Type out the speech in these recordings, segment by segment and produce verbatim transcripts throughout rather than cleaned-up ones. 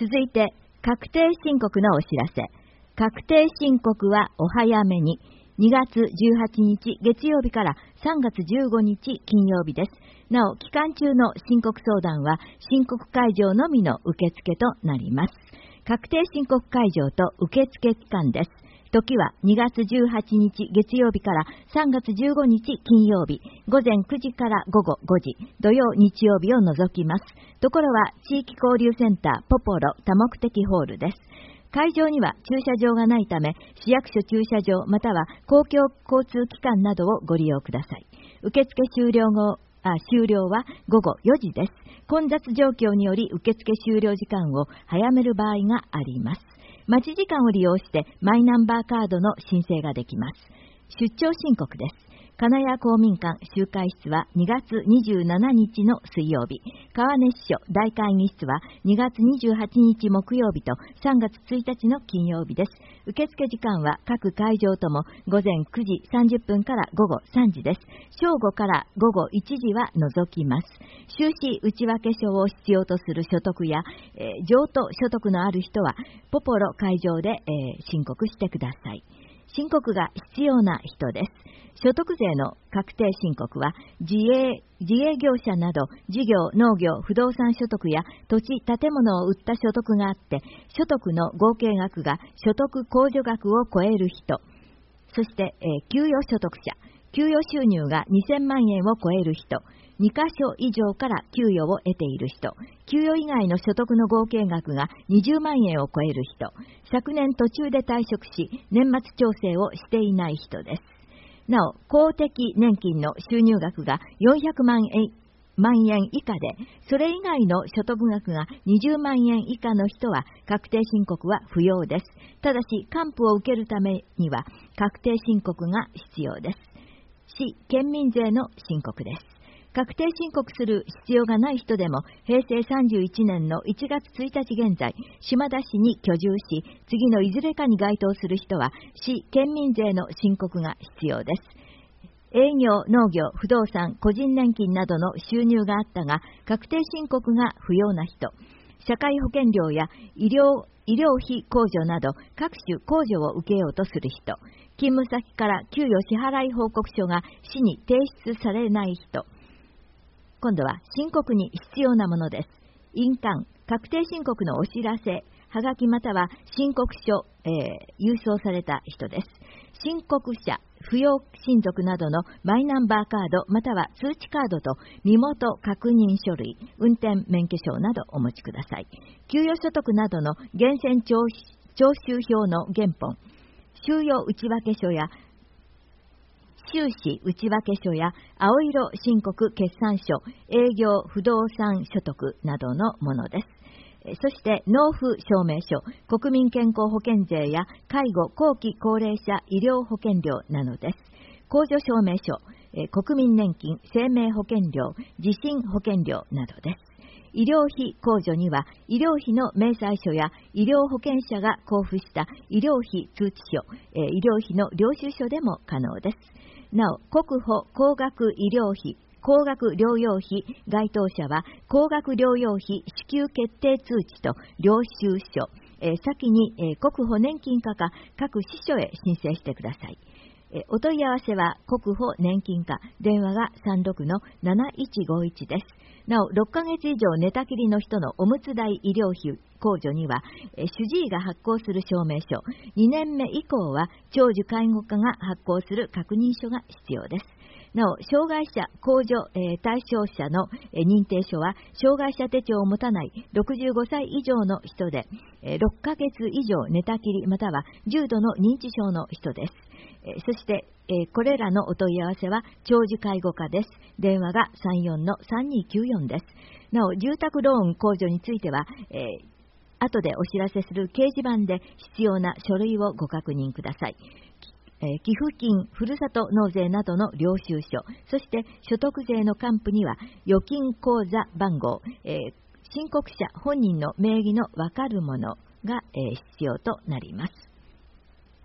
続いて、確定申告のお知らせ。確定申告はお早めに。にがつじゅうはちにち月曜日からさんがつじゅうごにち金曜日です。なお、期間中の申告相談は申告会場のみの受付となります。確定申告会場と受付期間です。時はにがつじゅうはちにち月曜日からさんがつじゅうごにち金曜日、ごぜんくじからごごごじ、土曜日曜日を除きます。ところは地域交流センターポポロ多目的ホールです。会場には駐車場がないため、市役所駐車場または公共交通機関などをご利用ください。受付終了後、あ終了はごごよじです。混雑状況により受付終了時間を早める場合があります。待ち時間を利用してマイナンバーカードの申請ができます。出張申告です。金谷公民館集会室はにがつにじゅうしちにちの水曜日、川根支所大会議室はにがつにじゅうはちにち木曜日とさんがつついたちの金曜日です。受付時間は各会場ともごぜんくじさんじゅっぷんからごごさんじです。正午からごごいちじは除きます。収支内訳書を必要とする所得や、えー、譲渡所得のある人はポポロ会場で、えー、申告してください。申告が必要な人です。所得税の確定申告は自営、自営業者など事業、農業、不動産所得や土地、建物を売った所得があって所得の合計額が所得控除額を超える人、そして、えー、給与所得者、給与収入がにせんまんえんを超える人、にかしょ以上から給与を得ている人、給与以外の所得の合計額がにじゅうまんえんを超える人、昨年途中で退職し年末調整をしていない人です。なお、公的年金の収入額がよんひゃくまんえん万円以下で、それ以外の所得額がにじゅうまんえん以下の人は確定申告は不要です。ただし、還付を受けるためには確定申告が必要です。市県民税の申告です。確定申告する必要がない人でも、平成さんじゅういちねんのいちがつついたち現在、島田市に居住し、次のいずれかに該当する人は、市県民税の申告が必要です。営業、農業、不動産、個人年金などの収入があったが、確定申告が不要な人、社会保険料や医療、医療費控除など各種控除を受けようとする人、勤務先から給与支払い報告書が市に提出されない人、今度は申告に必要なものです。印鑑、確定申告のお知らせ、はがきまたは申告書、えー、郵送された人です。申告者、扶養親族などのマイナンバーカードまたは通知カードと身元確認書類、運転免許証などお持ちください。給与所得などの源泉徴収票の原本、収容内訳書や収支内訳書や青色申告決算書、営業不動産所得などのものです。そして納付証明書、国民健康保険税や介護後期高齢者医療保険料などです。控除証明書、国民年金、生命保険料、地震保険料などです。医療費控除には医療費の明細書や医療保険者が交付した医療費通知書、医療費の領収書でも可能です。なお、国保高額医療費、高額療養費該当者は高額療養費支給決定通知と領収書、えー、先に、えー、国保年金課か各支所へ申請してください。えー、お問い合わせは国保年金課、電話が さんろくのなないちごいち です。なお、ろっかげつ以上寝たきりの人のおむつ代医療費控除には、えー、主治医が発行する証明書、にねんめ以降は長寿介護課が発行する確認書が必要です。なお、障害者控除、えー、対象者の、えー、認定書は、障害者手帳を持たないろくじゅうごさい以上の人で、えー、ろっかげつ以上寝たきりまたは重度の認知症の人です。えー、そして、えー、これらのお問い合わせは、長寿介護課です。電話が さんよんのさんにきゅうよん です。なお、住宅ローン控除については、えー、後でお知らせする掲示板で必要な書類をご確認ください。寄付金、ふるさと納税などの領収書、そして所得税の還付には預金口座番号、えー、申告者本人の名義のわかるものが、えー、必要となります。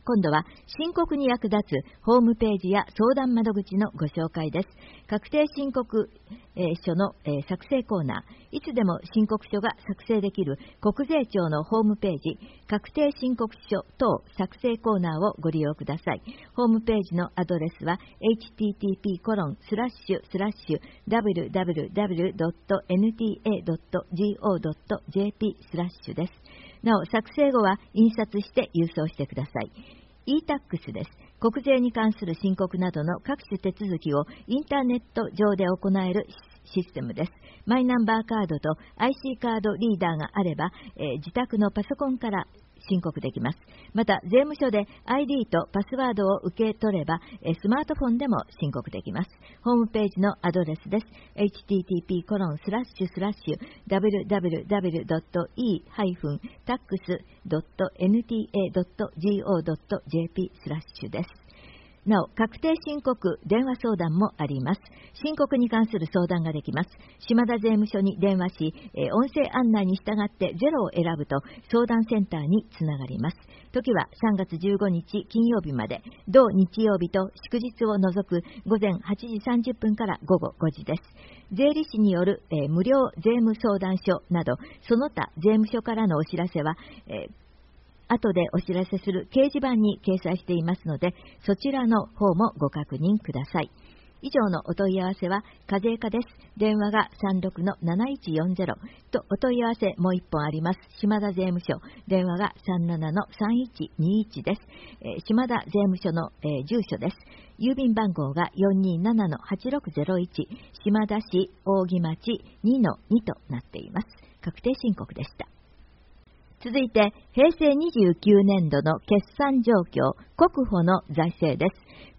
今度は申告に役立つホームページや相談窓口のご紹介です。確定申告書の作成コーナー、いつでも申告書が作成できる国税庁のホームページ、確定申告書等作成コーナーをご利用ください。ホームページのアドレスは エイチティーティーピーコロンスラッシュスラッシュダブリューダブリューダブリュードットエヌティーエードットゴードットジェーピー スラッシュです。なお、作成後は印刷して郵送してください。イータックス です。国税に関する申告などの各種手続きをインターネット上で行えるシステムです。マイナンバーカードと アイシー カードリーダーがあれば、えー、自宅のパソコンから申告できます。また、税務署で アイディー とパスワードを受け取れば、スマートフォンでも申告できます。ホームページのアドレスです。エイチティーティーピーコロンスラッシュスラッシュダブリューダブリューダブリュードットイーハイフンタックスドットエヌティーエードットゴードットジェーピー スラッシュです。なお、確定申告電話相談もあります。申告に関する相談ができます。島田税務署に電話し、えー、音声案内に従ってゼロを選ぶと相談センターにつながります。時はさんがつじゅうごにち金曜日まで、同日曜日と祝日を除く午前はちじさんじゅっぷんから午後ごじです。税理士による、えー、無料税務相談所など、その他税務署からのお知らせは、えー後でお知らせする掲示板に掲載していますので、そちらの方もご確認ください。以上のお問い合わせは課税課です。電話が さんろくのなないちよんゼロ とお問い合わせもう一本あります。島田税務署、電話が さんななのさんいちにいち です。えー、島田税務署の、えー、住所です。郵便番号が よんにーななのはちろくゼロいち、島田市扇町 にのに となっています。確定申告でした。続いて、平成にじゅうきゅうねんどの決算状況、国保の財政です。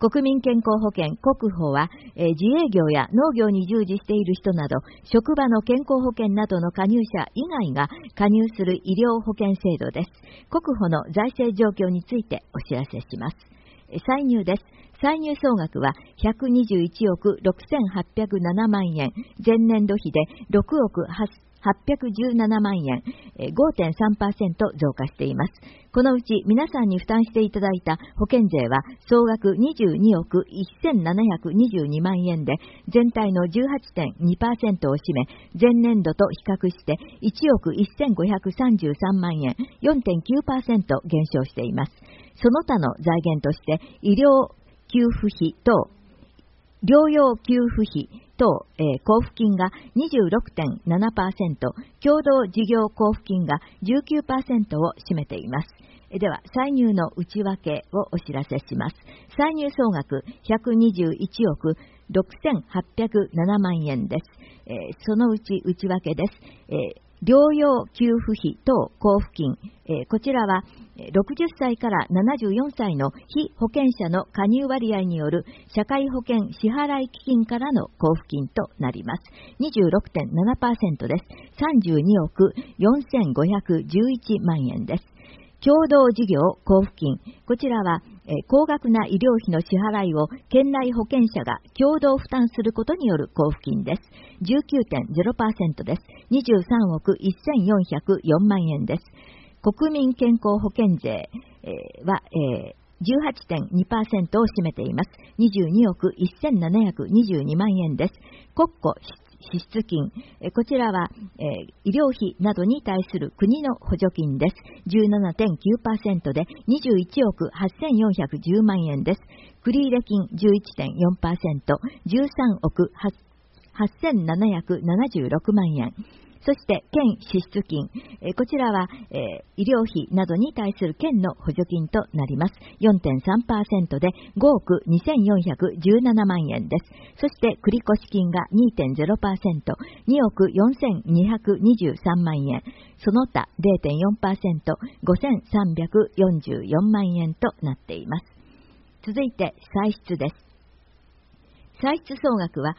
国民健康保険国保は、えー、自営業や農業に従事している人など、職場の健康保険などの加入者以外が加入する医療保険制度です。国保の財政状況についてお知らせします。歳入です。歳入総額はひゃくにじゅういちおくろくせんはっぴゃくななまんえん、前年度比でろくおくはっぴゃくじゅうななまんえん、ごてんさんパーセント 増加しています。このうち皆さんに負担していただいた保険税は総額にじゅうにおくせんななひゃくにじゅうにまんえんで全体の じゅうはちてんにパーセント を占め、前年度と比較していちおくせんごひゃくさんじゅうさんまんえん、よんてんきゅうパーセント 減少しています。その他の財源として医療給付費等、療養給付費等、えー、交付金が にじゅうろくてんななパーセント、共同事業交付金が じゅうきゅうパーセント を占めています。では、歳入の内訳をお知らせします。歳入総額ひゃくにじゅういちおくろくせんはっぴゃくななまんえんです。えー、そのうち内訳です。えー療養給付費等交付金、えー、こちらはろくじゅっさいからななじゅうよんさいの被保険者の加入割合による社会保険支払い基金からの交付金となります。にじゅうろくてんななパーセント です。さんじゅうにおくよんせんごひゃくじゅういちまんえんです。共同事業交付金、こちらは、えー、高額な医療費の支払いを県内保険者が共同負担することによる交付金です。じゅうきゅうてんゼロパーセント です。にじゅうさんおくせんよんひゃくよんまんえんです。国民健康保険税、えー、は、えーじゅうはちてんにパーセント を占めています。にじゅうにおくせんななひゃくにじゅうにまんえんです。国庫支出金、こちらは、えー、医療費などに対する国の補助金です。じゅうななてんきゅうパーセント でにじゅういちおくはっせんよんひゃくじゅうまんえんです。繰入金 じゅういちてんよんパーセント、じゅうさんおくはっせんななひゃくななじゅうろくまんえん。そして県支出金、えー、こちらは、えー、医療費などに対する県の補助金となります。よんてんさんパーセント でごおくにせんよんひゃくじゅうななまんえんです。そして繰越金が にてんゼロパーセント、におくよんせんにひゃくにじゅうさんまんえん、その他 れいてんよんパーセント、ごせんさんびゃくよんじゅうよんまんえんとなっています。続いて歳出です。歳出総額は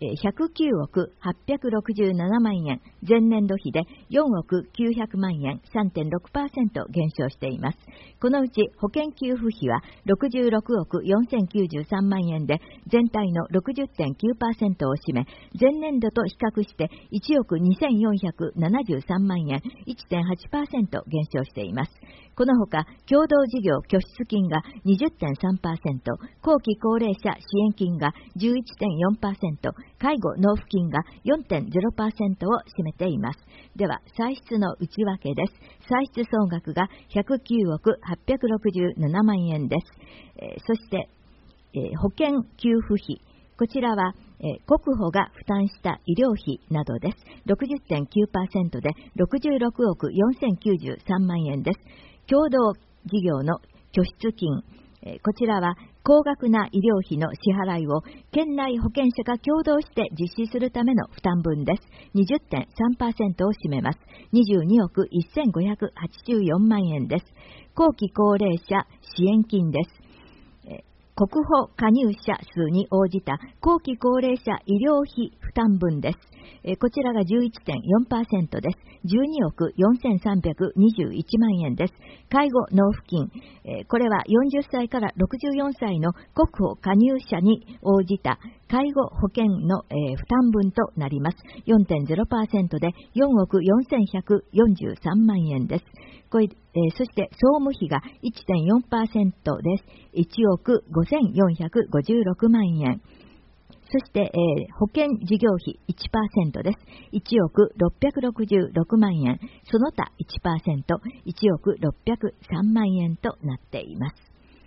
ひゃくきゅうおくはっぴゃくろくじゅうななまんえん、前年度比でよんおくきゅうひゃくまんえん、さんてんろくパーセント 減少しています。このうち保険給付費はろくじゅうろくおくよんせんきゅうじゅうさんまんえんで全体の ろくじゅってんきゅうパーセント を占め、前年度と比較していちおくにせんよんひゃくななじゅうさんまんえん、いってんはちパーセント 減少しています。このほか、共同事業拠出金が にじゅってんさんパーセント、後期高齢者支援金が じゅういってんよんパーセント、介護納付金が よんてんゼロパーセント を占めています。では、歳出の内訳です。歳出総額がひゃくきゅうおくはっぴゃくろくじゅうななまんえんです。えー、そして、えー、保険給付費。こちらは、えー、国保が負担した医療費などです。ろくじゅってんきゅうパーセント でろくじゅうろくおくよんせんきゅうじゅうさんまんえんです。共同事業の拠出金。えー、こちらは高額な医療費の支払いを県内保険者が共同して実施するための負担分です。にじゅってんさんパーセント を占めます。にじゅうにおくせんごひゃくはちじゅうよんまんえんです。後期高齢者支援金です。国保加入者数に応じた後期高齢者医療費負担分です。えこちらが じゅういってんよんパーセント です。じゅうにおくよんせんさんびゃくにじゅういちまんえんです。介護納付金、えこれはよんじゅっさいからろくじゅうよんさいの国保加入者に応じた介護保険の、えー、負担分となります。よんてんゼロパーセント でよんおくよんせんひゃくよんじゅうさんまんえんです。これえー、そして総務費が いってんよんパーセント です。いちおくごせんよんひゃくごじゅうろくまんえん。そして、えー、保険事業費 いちパーセント です。いちおくろっぴゃくろくじゅうろくまんえん。その他 いちパーセント、いちおくろっぴゃくさんまんえんとなっています。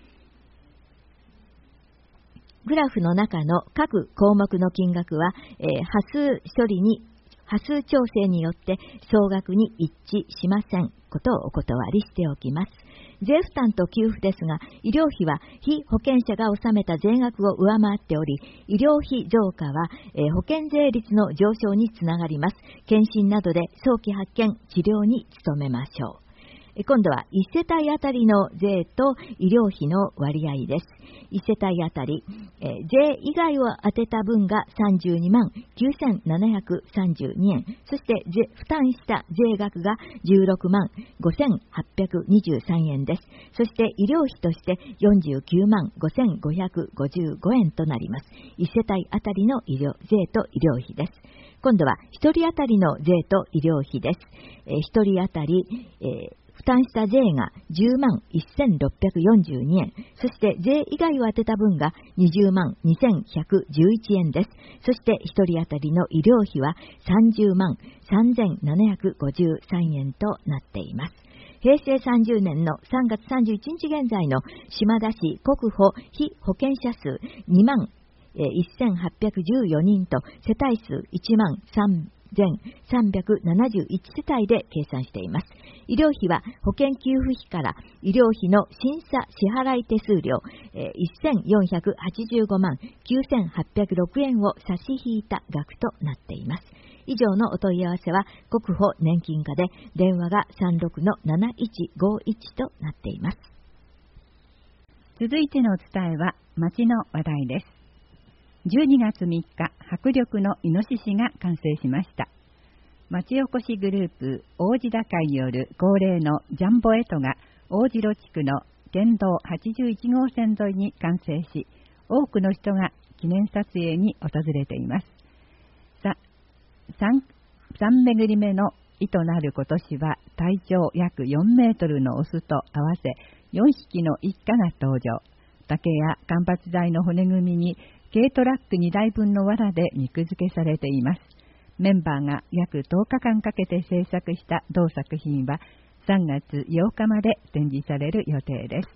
グラフの中の各項目の金額は、えー、波数処理に波数調整によって総額に一致しませんことをお断りしておきます。税負担と給付ですが、医療費は被保険者が納めた税額を上回っており、医療費増加は、えー、保険税率の上昇につながります。検診などで早期発見、治療に努めましょう。今度はいち世帯あたりの税と医療費の割合です。いち世帯あたり、えー、税以外を当てた分がさんじゅうにまんきゅうせんななひゃくさんじゅうにえん、そして税負担した税額がじゅうろくまんごせんはっぴゃくにじゅうさんえんです。そして医療費としてよんじゅうきゅうまんごせんごひゃくごじゅうごえんとなります。いち世帯あたりの医療税と医療費です。今度はひとり当たりの税と医療費です。えー、ひとり当たり、えー負担した税がじゅうまんせんろっぴゃくよんじゅうにえん、そして税以外を当てた分がにじゅうまんにせんひゃくじゅういちえんです。そしてひとり当たりの医療費はさんじゅうまんさんぜんななひゃくごじゅうさんえんとなっています。へいせいさんじゅうねんのさんがつさんじゅういちにち現在の島田市国保被保険者数にまんせんはっぴゃくじゅうよにんと世帯数いちまんさんぜんさんびゃくななじゅういち世帯で計算しています。医療費は保険給付費から医療費の審査支払い手数料、えー、せんよんひゃくはちじゅうごまんきゅうせんはっぴゃくろくえんを差し引いた額となっています。以上のお問い合わせは国保年金課で電話が さんろくのなないちごいち となっています。 続いてのお伝えは町の話題です。じゅうにがつみっか、迫力のイノシシが完成しました。町おこしグループ王子高による恒例のジャンボエトが大城地区の県道はちじゅういちごうせん沿いに完成し、多くの人が記念撮影に訪れています。さ、三、三巡り目の意となる今年は体長約よんメートルのオスと合わせよんひきの一家が登場。竹や間伐材の骨組みに軽トラックにだいぶんの藁で肉付けされています。メンバーが約とおかかんかけて制作した同作品はさんがつようかまで展示される予定です。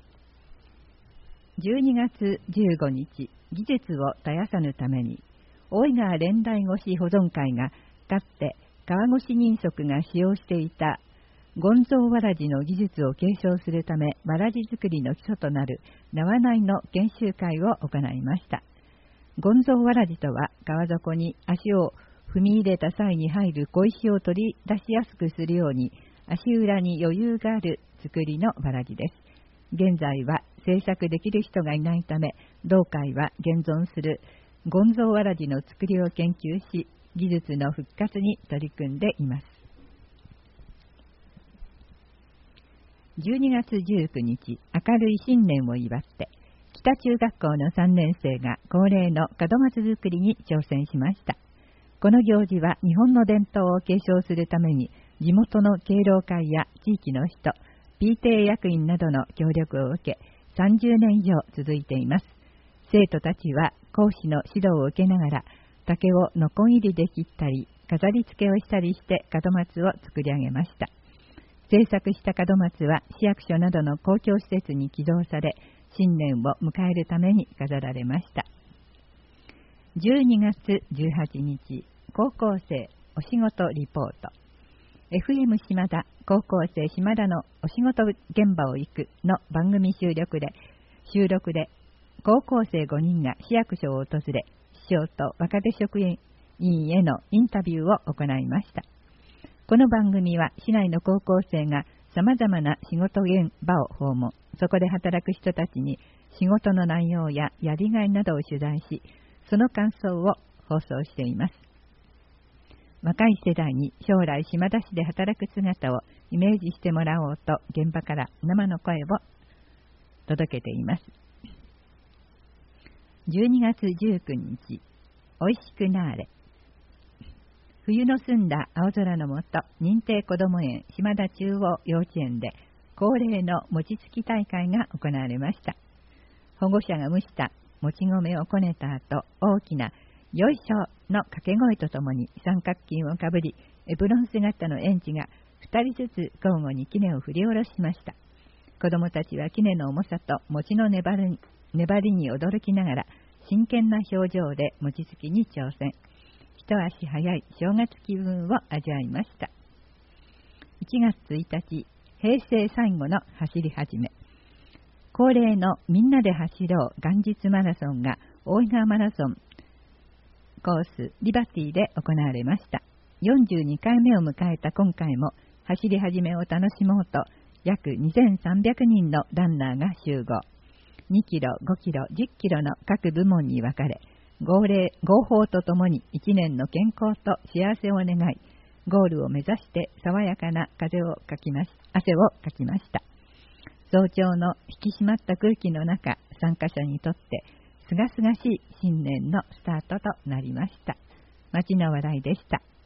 じゅうにがつじゅうごにち、技術を絶やさぬために、大井川蓮台越し保存会がかつて川越人足が使用していた権蔵わらじの技術を継承するため、わらじ作りの基礎となる縄内の研修会を行いました。権蔵わらじとは、川底に足を踏み入れた際に入る小石を取り出しやすくするように、足裏に余裕がある作りのわらじです。現在は制作できる人がいないため、同会は現存するゴンゾーわらじの作りを研究し、技術の復活に取り組んでいます。じゅうにがつじゅうくにち、明るい新年を祝って、北中学校のさんねん生が恒例の門松作りに挑戦しました。この行事は日本の伝統を継承するために、地元の敬老会や地域の人、ピーティーエー 役員などの協力を受け、さんじゅうねん以上続いています。生徒たちは講師の指導を受けながら、竹をノコギリで切ったり、飾り付けをしたりして門松を作り上げました。制作した門松は市役所などの公共施設に寄贈され、新年を迎えるために飾られました。じゅうにがつじゅうはちにち、高校生お仕事リポート。エフエム 島田、高校生島田のお仕事現場を行くの番組収録で、収録で高校生ごにんが市役所を訪れ、市長と若手職員員へのインタビューを行いました。この番組は市内の高校生がさまざまな仕事現場を訪問、そこで働く人たちに仕事の内容ややりがいなどを取材し、その感想を放送しています。若い世代に将来島田市で働く姿をイメージしてもらおうと、現場から生の声を届けています。じゅうにがつじゅうくにち、おいしくなーれ。冬の澄んだ青空のもと、認定こども園島田中央幼稚園で恒例の餅つき大会が行われました。保護者が蒸したもち米をこねた後、大きなよいしょの掛け声とともに三角巾をかぶり、エプロン姿の園児がふたりずつ交互に杵を振り下ろしました。子どもたちは杵の重さと餅の粘り、粘りに驚きながら、真剣な表情で餅つきに挑戦。一足早い正月気分を味わいました。いちがつついたち、平成最後の走り始め。恒例のみんなで走ろう元日マラソンが大井川マラソンコースリバティで行われました。よんじゅうにかいめを迎えた今回も、走り始めを楽しもうと約にせんさんびゃくにんのランナーが集合。にキロ、ごキロ、じゅっキロの各部門に分かれ、号令、号砲とともにいちねんの健康と幸せを願い、ゴールを目指して爽やかな風をかきまし、汗をかきました。早朝の引き締まった空気の中、参加者にとってすがすがしい新年のスタートとなりました。町の話題でした。